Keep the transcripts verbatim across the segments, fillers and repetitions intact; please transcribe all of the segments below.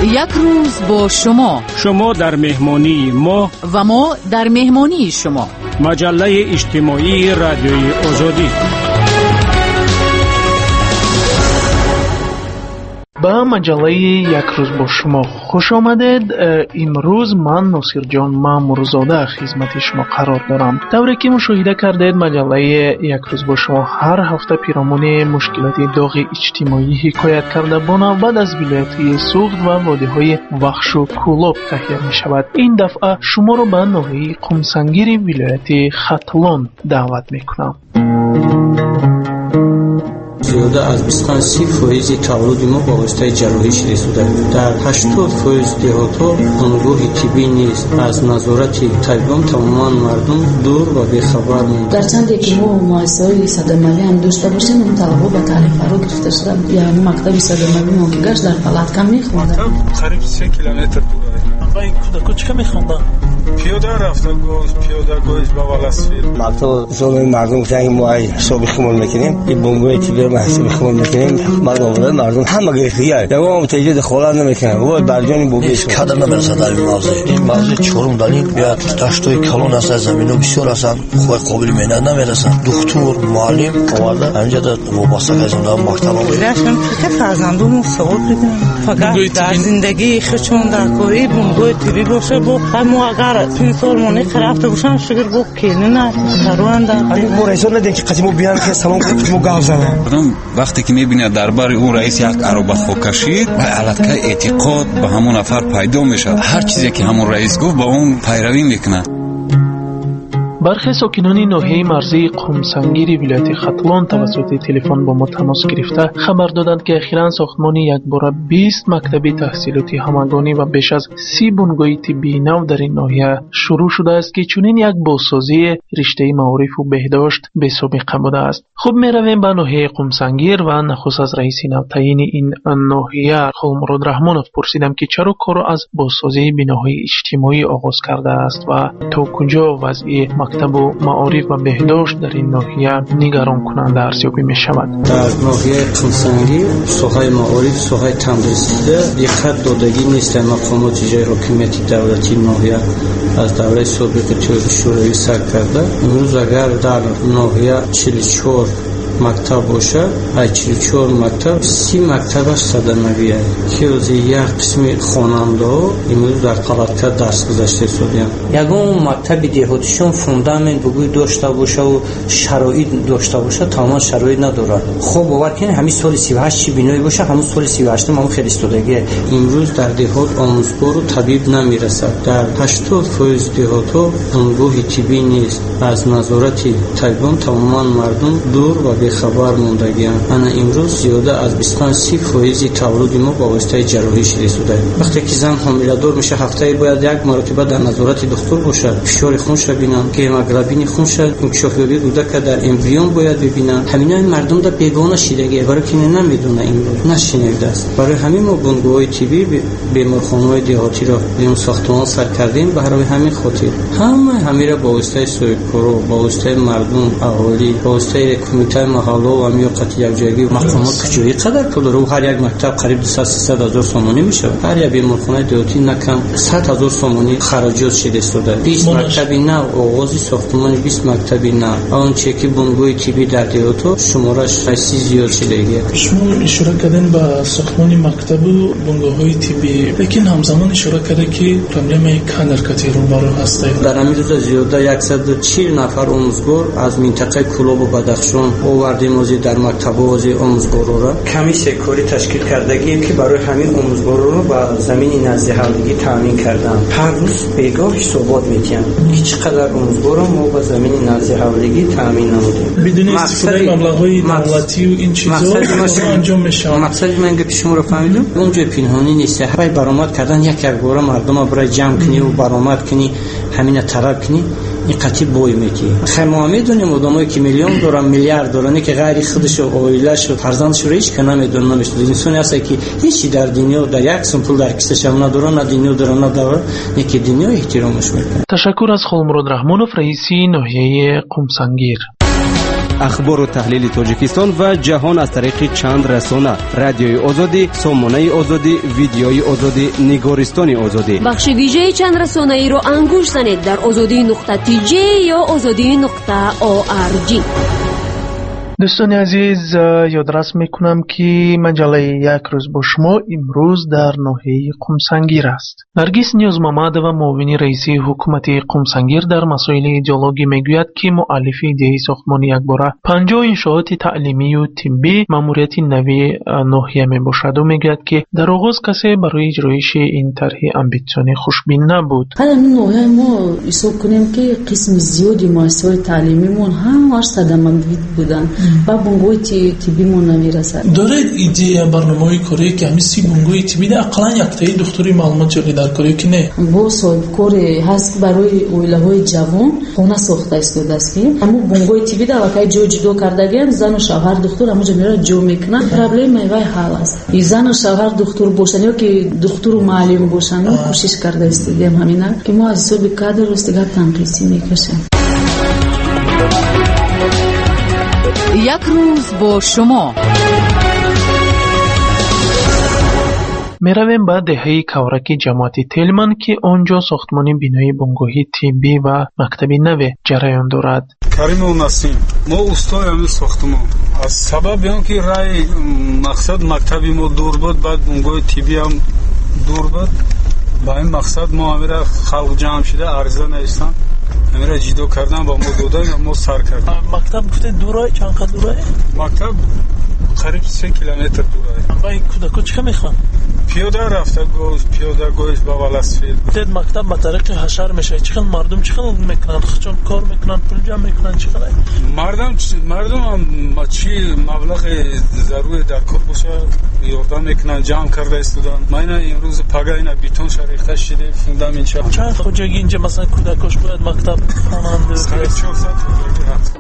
یک روز با شما، شما در مهمانی ما و ما در مهمانی شما. مجله اجتماعی رادیوی آزادی. با مجله یک روز با شما خوش آمدید. امروز من ناصر جان مامورزاده خدمت شما قرار دارم. طوری که مشاهده کردید مجله یک روز با شما هر هفته پیرامون مشکلات داغ اجتماعی حکایت کرده با نوبت از ولایت سوخت و وادی‌های وخش و کولاب تهیه می شود. این دفعه شما را به ناحیه قمسنگیر ولایت ختلان دعوت می کنم. زیاده از بیست و سه فیصد تولد ما با واسطه جراحی شده شده. در هشتاد فیصد دهات‌ها بنگاه طبی نیست. از نظارت طبیبان تماما مردم دور و بی‌خبر موند. در چندی که ما مؤسسه‌های صدمالی هم داشته باشیم اون طلبا به تعریف فرا گرفته شدن. یعنی مکتب صدمالی ما که گشت در پلاتکا میخوندن. قریب سه کیلومتر دوره. آقای کودکو چیکار میخوندن؟ پیاده رفتن گوز پیاده گوز با ولاسفیر. مکتب زول مردم گفتن ما حساب خمول میکنیم. این بنگاه طبی ما حساب خمول میکنیم. مردم مردم همه گرفتیه. دوام تجدید خلال نمیکنن. و برجانی بوبیش کادر نمیرسه در این موضوع. این موضوع چورم داریم. بیاد داشتوی کلون است زمینو بسیار هستن. خوب قابل مینه نمیرسن. دکتر معلم آورده اینجا در وابسته کردن در مکتب. داشتم که فرزندم سوال بدم. فقط در زندگی خودشون در کاری بنگاه طبی باشه با هم اگر این سال مونی خرافته باشن شگر با کینه نه تروند. اگه رئیس ندین که قدیمو بیان که سلام کنیم گاو زدن. وقتی که میبینه دربار او رئیس یک عربت خو کشید به علتکه اعتقاد به همون نفر پیدا میشه. هر چیزی که همون رئیس گفت با اون پیروی میکنه. برخی ساکنان ناحیه مرزی قمسنگیر ولایت ختلان توسط تلفن با ما تماس گرفته خبر دادند که اخیراً ساختمان یک باره بیست مکتب تحصیلاتی همگانی و بیش از سی بنگاه طبی نو در این ناحیه شروع شده است که چنین یک بازسازی رشته معارف و بهداشت به سابقه بوده است. خب می رویم به ناحیه قمسنگیر و نخست از رئیس نو تعیین این ناحیه خالمراد رحمانوف پرسیدم که چرا کار از بازسازی بناهای اجتماعی آغاز کرده است و تا کجا وضع مکتب و معارف و بهداشت در این ناحیه نگران کننده ارزیابی می شود. در ناحیه قمسنگیر سوهای معارف سوهای تندرستی دقت دادگی نیست. مقامات اجرایی حاکمیت دولتی ناحیه از دوره سابق تئوری شوروی سر کرده. امروز اگر در ناحیه چهل و چهار مکتب باشه، از چهل و چهار مکتب سی مکتبش صدمویه که از یک قسم خواننده ها امروز در پلاتکا درس گذاشته شدن. یگان مکتب دهاتیشون فوندامنت بگوی داشته باشه و شرایط داشته باشه، تمام شرایط نداره. خب باور کنید همین سال سی و هشت چی بینایی باشه، همون سال سی و هشت هم خیلی استودگی. امروز در دهات آموزگار و طبیب نمیرسد. در هشتاد فیصد دهات‌ها بنگاه طبی نیست. از نظارت طبیبان تماما مردم دور و خبر موندگی‌اند. انا امروز زیاده از بیست و سه فیصد تولد ما با واسطه جراحی شده شده. وقتی که زن حامله‌دار میشه هفته باید یک مرتبه در نظارت دکتر باشه، فشار خونش ببینن، هیموگلوبین خونش، انکشافیابی بوده که در امبریون باید ببینن. همین این مردم در بیگانه شدگی برای که نمیدونه امروز نشنیده است. برای همین ما بنگاه‌های طبی بیمارخانه‌های دهاتی را به ساختمان سر کردیم به همین همین خاطر. همه همین را با واسطه سویکورو، با واسطه مردم اهالی، با واسطه کمیته محله و میوقتی یک جایی مقامات کجایی قدر پول رو هر یک مکتب قریب دویست سیصد هزار سومانی میشه. هر یک بیمارخانه دهاتی نکم صد هزار سومانی خراجات شده شده. بیست مکتبی نه آغاز ساختمان بیست مکتبی نه. آن چه که بنگاه طبی در دهاتو شمارش خیلی زیاد شده. شما اشاره کردین به ساختمان مکتب و بنگاه‌های طبی، لیکن همزمان اشاره کرده که پروبلم کانرکتی رو برای هسته. در همین روز زیاده صد و چهل نفر آموزگار از منطقه کولاب و بدخشان آوردیم موزی در مکتب وازی آموزگارا را کمیسه کاری تشکیل کردگی که برای همین آموزگارا رو با زمین نزدیکی تامین کردن. هر روز بیگاه حسابات میکنن که چقدر آموزگارا ما با زمین نزدیکی تامین نمودیم. بدون استفاده مبلغ‌های دولتی و این چیزا انجام میشه. مقصد من که شما رو فهمیدم اونجا پنهانی نیست. برای برآمد کردن یک یک بار مردم برای جمع کنی و برآمد کنی همین طرف کنی این قطعی بوی میگی. خیلی ما میدونیم آدمایی که میلیون دارن میلیارد دارن که غیر خودش و عائله‌اش و فرزندش رو هیچ کنه نمیدونن نمیشه. انسانی هست که هیچی در دنیا در یک سم پول در کیسه‌ش هم نداره، نه دنیا داره نه داره، یکی دنیا احترامش میکنه. تشکر از خالمراد رحمانوف رئیس ناحیه قمسنگیر. اخبار و تحلیل تاجیکستان و جهان از طریق چند رسانه: رادیوی آزادی، سامانه آزادی، ویدیوی آزادی، نگارستان آزادی. بخش ویژه چند رسانه ای را انگوش زنید در آزادی نقطه تی جی یا آزادی نقطه او آر جی. دوستان عزیز، یادرس میکنم که مجله یک روز با شما امروز در ناحیه قم سنگیر است. نرگس نیوز محمدова معاون رئیسی حکومت قم سنگیر در مسائل ایدئولوژی میگوید که مؤلف ایده ساختمان یکباره پنجاه انشاءات تعلیمی و طبی ماموریت نوی ناحیه میباشد و میگوید که در آغاز کسی برای اجرایش این طرح امبیسیونی خوشبین نبود. حالا ناحیه ما حساب کنیم که قسم زیادی مؤسسات تعلیمیمون همش صدمه‌دید بودن. با بنگوی تیبی مون نمیرسد. داره ایده برنامه کاری که همین سی بنگوی تیبی ده اقلا یک تایی دکتری معلومات جاری در کاری که نه. با صاحب کاری هست برای اویله‌های جوان خونه ساخته استوده است که همون بنگوی تیبی ده وقتی جو جدا کردگیم زن و شوهر دکتر همونجا میره جو میکنن. پرابلم میوای حال است. این زن و شوهر دکتر باشن یا که دکتر و معلم باشن و کوشش کرده استودیم همینه که ما از حساب کادر استگار تنقیسی میکشیم. یک روز با شما میرویم به دهه کورکی جماعت تلمن که آنجا ساختمان بینایی بنگاهی طبی و مکتبی نوی جریان دارد. کریم و نسیم ما استای همین ساختمان از سبب این که رای مقصد مکتبی ما دور بود، بعد بنگاه طبی هم دور بود، با این مقصد ما همیره خلق جمع شده عرضه نیستن، همیره جدا کردن با ما دادن و ما سر کردن. مکتب گفته دورای چند قد دورای؟ مکتب قریب سه کیلومتر دورای. با این کودکا چه میخوان؟ پیاده رفته گوش پیاده گوش با ولسفید. تد مکتب به طریق حشر میشه. چقدر مردم چقدر میکنن؟ چون کار میکنن، پول جمع میکنن، چقدر؟ مردم مردم هم چی مبلغ ضروری در کار باشه یاردم میکنن، جمع کرده استودن. من امروز پگاه اینا بیتون شریخته شده فوندم اینجا. چند خوجگی اینجا مثلا کودکاش باید مکتب خواننده؟ چهارصد خوجگی هست.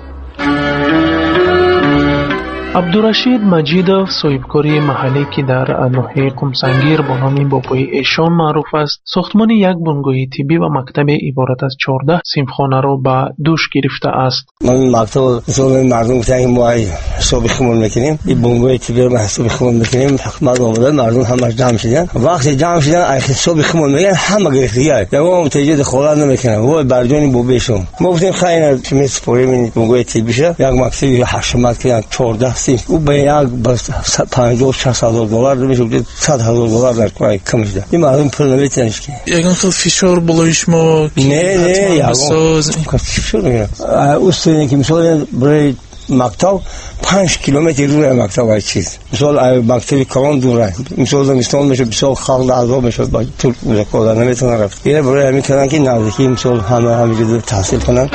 عبدالرشید مجیدов صاحبکاری محلی که در ناحیه قم سنگیر با نام بابای ایشان معروف است، ساختمان یک بنگاه طبی و مکتب عبارت از چهارده صنفخانه را به دوش گرفته است. من مکتب مثلا مردم گفتن ما حساب خمول میکنیم، این بنگاه طبی رو حساب خمول میکنیم، مردم اومدن، مردم همش جمع شدن. وقتی جمع شدن حساب خمول میگن همه گرفتیه. یا متوجه دخالت نمیکنن. و برجانی بابایشون. ما گفتیم خیلی تمیز پروژه بنگاه طبی شه، یک مکتب هشت مکتب چهارده او به یک پنجاه شصت هزار دلار میشه، صد هزار دلار در کار کم شده. این مردم پول نمیتونش که یگان خیلی فشار بالایش ما نه نه یگان فشار نمیگیره. اصلا که مثلا برای مکتب پنج کیلومتر دوره مکتب های چیز مثلا مکتبی کلان دوره مثلا زمستان میشه بسیار خلق عذاب میشه با طول مذاکره نمیتونه رفت. اینه برای همین کردن که نزدیکی مثلا همه همینجوری تحصیل کنن.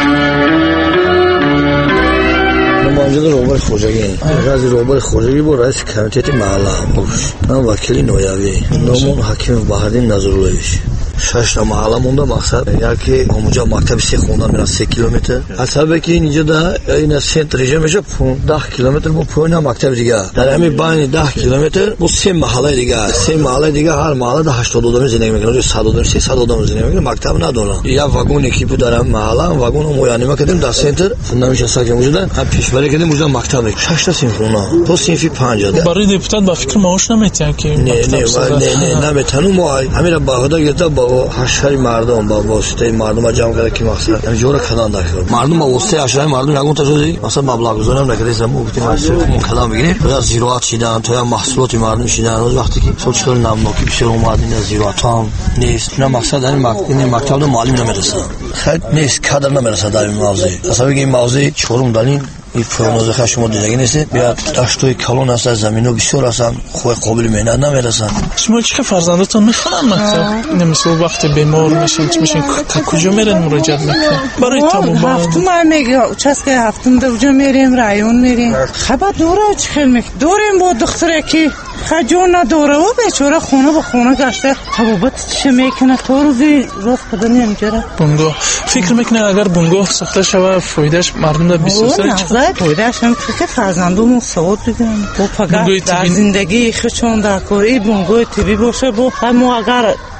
ماجد روبر خوجگی رئیس روبر خوجگی با رئیس کمیته محله باش. من وکیل نویاوی نامون حکیم بهادین نظرالویش. شش تا محله مونده. مقصد یکی اونجا مکتب سه خوندن میرن سه کیلومتر. حسابی که اینجا دا این سنت رژیم میشه ده کیلومتر با پایین مکتب دیگه. در همین بین ده کیلومتر با سه محله دیگه. سه محله دیگه هر محله ده هشتاد آدم زندگی میکنه. صد آدم سیصد آدم زندگی میکنه. مکتب نداره. یا واگن اکیپ در محله واگن مویانی میکردیم در سنتر. نمیشه ساکن موجوده. هم پیشبری کردیم موجود مکتب. شش تا صنفونه. تو صنفی پنج. برای دپوتات با فکر معاش نمیتونن که نه نه نه نمیتونن. ما همین با خدا گرفته با حشر مردم با واسطه مردم جمع کرده که مقصد همین جوره کلان داخل مردم با واسطه حشر مردم یگون تجوزی مثلا مبلغ گذارم نکرده زمو گفتیم اون کلام بگیریم یا زیرات شدن تا محصولات مردم شدن وقتی که سوچل نمناکی بسیار اومد این زیرات هم نیست. نه مقصد این مکتب مکتب معلم نمیرسه. خیلی نیست کادر نمیرسه در این موضوع. اصلا این موضوع چهارم دلیل این پرونوزه شما دیدگی نیست. بیاد دشتوی کلان است زمینو بسیار هستن خوب قابل مهنت نمیرسن. شما چه فرزندتون میخوان مکتب نمیشه وقتی بیمار میشین چی میشین کجا میرن مراجعه میکنن؟ برای تمام هفتم میگه چسکه هفتم دوجا میریم رایون میریم. خبر دوره چه خیلی میک دوریم با دختره که خجون نداره و بیچاره خونه به خونه گشته طبابت چه میکنه تو روزی روز کدوم نمیگیره. بنگاه فکر میکنه اگر بنگاه ساخته شود فایدهش مردم را بسازه چه فایدهش هم که فرزندم سعود بگیرن با فقط در زندگی خودشون در کاری بنگاه طبی باشه با همو اگر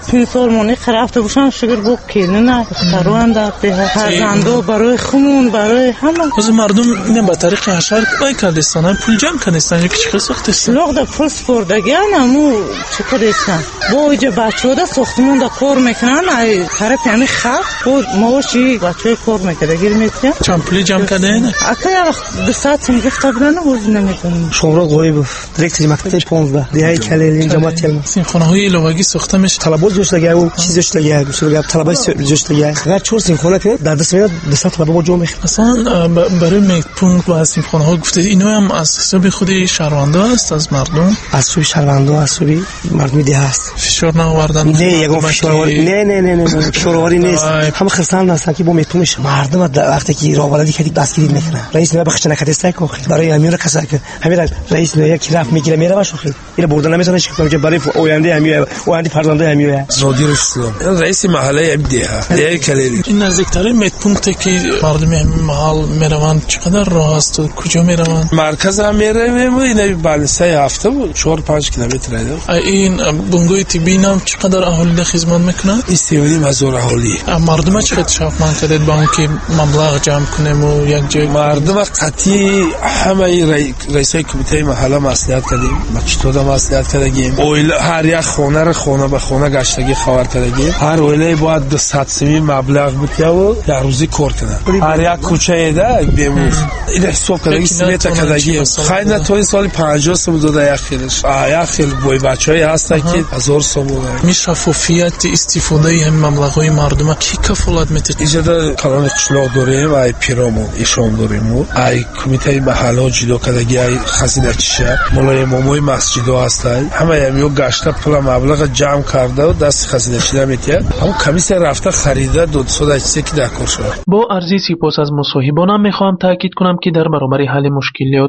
پینسالمانی رفته باشن شگر گو کلینه دختران در فرزندو برای خمون برای همه از مردم اینه به طریق حشر بای کردستان پول جمع کردستان یا کچی ساخته است لوگ در پول سپردگی همو چه کردستان با اینجا بچه ها ساختمون در کار میکنن ای طرف همین خط بود موشی بچه کار میکنه گیر میکنه چند پولی جمع کرده اینه؟ اکا یا وقت دستات میگفت برنه بوز نمیکنم شمرا قوی بود دیرکتری مکتب پانزده دیهای کلیلی جماعت کلمه سیمخانه های لوگی ساخته میشه طلبات جوش لگه و چیزش لگه میشه لگه طلبات جوش لگه اگر چور سیمخانه که در دست میاد دست طلبه با جو میخواد مثلا برای میپونگ و سیمخانه ها گفته اینا هم از حساب خود شهرونده است از مردم از سوی شهرونده از سوی مردمی ده هست فشار نآوردن نه یگان فشارواری نه نه نه نه فشارواری نیست همه خرسان هستن که با میپونش مردم وقتی که راه بلدی کردی دستگیری میکنه رئیس نه بخش نکرده است که برای امیر کسا که همین رئیس نه یک رفت میگیره میره باشه خیلی اینا بردن نمیزنه که برای آینده امیر آینده فرزنده امیر زودی رسیدم رئیس محله امدیه دیگه کلیلی این نزدیکترین میپونکتی که مردم محل میروند چقدر راه است و کجا میروند مرکز هم میره این بالای سه هفته بود چهار پنج کیلومتر ایده این بنگوی طبی نام چقدر اهالی خدمت میکنن استیونی مزور اهالی مردم چقدر شافمان کردید با اینکه مبلغ جمع کنیم و یک جای مردم قطعی همه رئیسای کمیته محله مصلحت کردیم مچتودا مصلحت کردیم اویل هر یک خونه رو خونه به خونه گشتگی خبر کردیم هر اویله باید دو صد سیمی مبلغ بده و در روزی کار کنه هر یک کوچه ایده بیموز این حساب کردگی سمیت کردگی خیلی نه توی سال پنجاه سم داده یک خیلش یک خیل بوی بچه‌ای هستن که هزار سم بوده می شفافیت استفاده این مبلغ‌های مردم کی کفالت میده اینجا کلان قشلاق داریم ای پیرامون ایشون داریم ای کمیته محله جدا کردگی ای خزینه چیه مولای ماموی مسجدو هستن همه همیو گشته پول مبلغ جمع کرده و دست خزینه چیده میتیه اما کمیسه رفته خریده دویست و هشتاد که دکار شد با عرضی سپاس از مصاحبانم میخوام تاکید کنم که در برابر حل مشکلات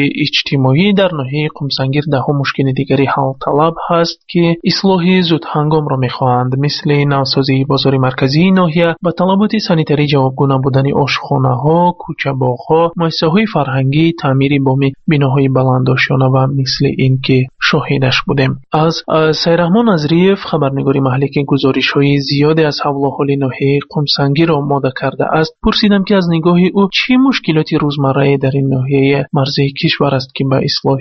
اجتماعی در ناحیه قمسنگیر ده مشکل دیگری حل طلب هست که اصلاح زود هنگام را میخواهند مثل نوسازی بازار مرکزی ناحیه و طلبات سانیتری جوابگو نبودن آشخانه ها کوچه باغ ها مؤسسه های فرهنگی تعمیر بام بناهای بلندآشیانه و مثل این که شاهدش بودیم. از سیرحمان نظریف خبرنگاری محلی که گزارش های زیادی از حول و حال ناحیه قمسنگیر را آماده کرده است پرسیدم که از نگاه او چه مشکلاتی روزمره در این ناحیه مرزی کشور است که به اصلاح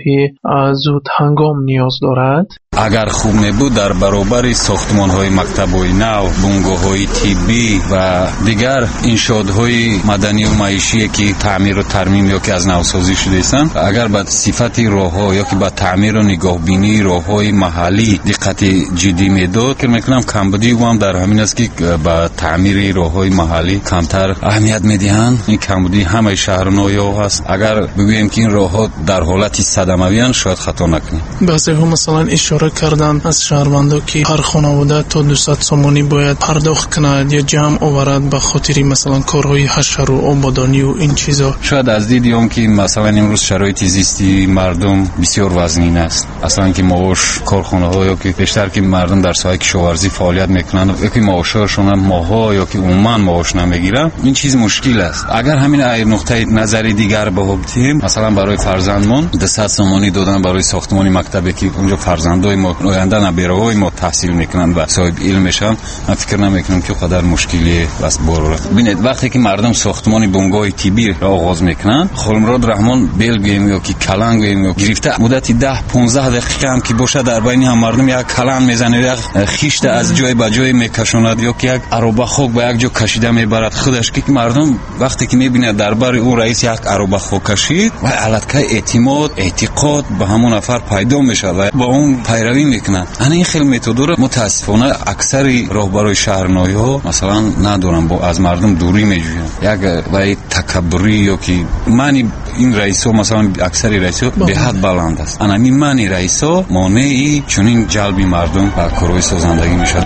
زود هنگام نیاز دارد. اگر خوب نبود در برابر ساختمان‌های مکتب‌های نو، بنگاه‌های طبی و دیگر انشاءات‌های مدنی و معیشی که تعمیر و ترمیم یا که از نوسازی شده هستند، اگر به صفت راه‌ها یا که به تعمیر و نگاهبینی راه‌های محلی دقت جدی میداد، که می‌کنم کمبودی او هم در همین است که به تعمیر راه‌های محلی کمتر اهمیت می‌دهند. این کمبودی همه شهرنایا هست. اگر بگوییم که این راه‌ها در حالت صدمویان شاید خطا نکنیم. بعضی‌ها مثلا اشاره کردن از شهروندا که هر خانواده تا دویست سومانی باید پرداخت کند یا جمع آورد به خاطر مثلا کارهای حشر و آبادانی و این چیزا. شاید از دیدی اون که مثلا امروز شرایط زیستی مردم بسیار وزنین است. اصلا که معاش کارخانه‌ها یا که بیشتر که مردم در ساحه کشاورزی فعالیت میکنن یا که معاششون هم ماها یا که عموما معاش نمیگیرن، این چیز مشکل است. اگر همین ای نقطه نظری دیگر بهوبتیم، مثلا برای فرزندمون دویست سومانی دادن برای ساختمانی مکتبی که اونجا فرزندای ما آینده نبیرهای ما تحصیل میکنن و صاحب علم میشن، من فکر نمیکنم که قدر مشکلی است. بارو ببینید وقتی که مردم ساختمانی بنگاه طبی را آغاز میکنن، خانمراد رحمان بلگیم یا که کلنگ یا گرفته مدتی ده پانزده دقیقه هم که باشه در بین هم مردم یک کلنگ میزنه، یک خیشت از جای به جای میکشوند یا که یک عروبه خوک به یک جا کشیده میبرد خودش، که مردم وقتی که میبینه دربار او رئیس یک عروبه خوک کشید و علتکه اعتماد اعتقاد به همون نفر پیدا میشه و با اون پیروی میکنن. انا این خیلی متد رو متاسفانه اکثر راهبرای شهرنایی ها مثلا ندارن، با از مردم دوری میجوین، یک وای تکبری یا که معنی این رئیسا مثلا اکثر رئیسا به حد بلند است. انا این معنی رئیسا مانعی چنین جلب مردم به کارهای سازندگی میشد.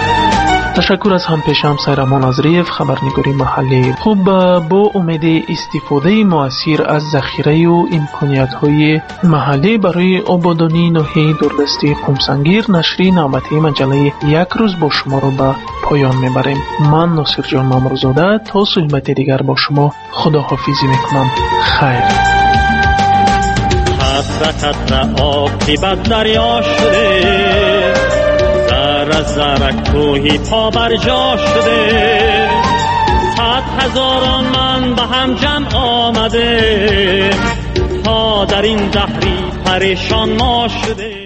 تشکر از همپیشم سیرحمان نظریف خبرنگاری محلی. خوب با امید استفاده موثر از ذخیره و امکانیت‌های محلی برای آبادانی ناحیه دوردستی قمسنگیر نشری نوبتی مجله یک روز با شما رو به پایان میبریم. من ناصر جان مامورزاده تا صحبت دیگر با شما خداحافظی میکنم. خیر. قطره قطره آب که بد دریا شده، از زرک کوهی پا بر جا شده، صد هزاران من به هم جمع آمده، تا در این دهری پریشان ما شده.